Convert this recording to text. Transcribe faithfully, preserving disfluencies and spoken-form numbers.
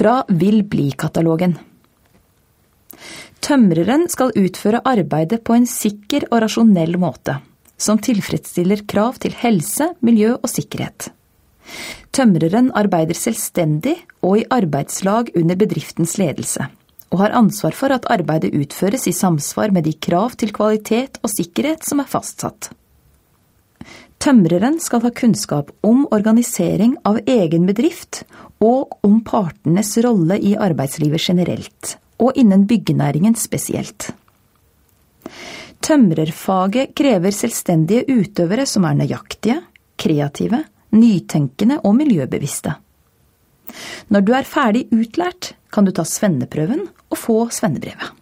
Fra vil bli-katalogen. Tømreren skal utføre arbeidet på en sikker og rasjonell måte, som tilfredsstiller krav til helse, miljø og sikkerhet. Tømreren arbeider selvstendig og i arbeidslag under bedriftens ledelse, og har ansvar for at arbeidet utføres i samsvar med de krav til kvalitet og sikkerhet som er fastsatt. Tømreren skal ha kunnskap om organisering av egen bedrift og om partenes rolle i arbeidslivet generelt, og innen byggenæringen spesielt. Tømrerfaget krever selvstendige utøvere som er nøyaktige, kreative, nytenkende og miljøbevisste. Når du er ferdig utlært, kan du ta svenneprøven og få svennebrevet.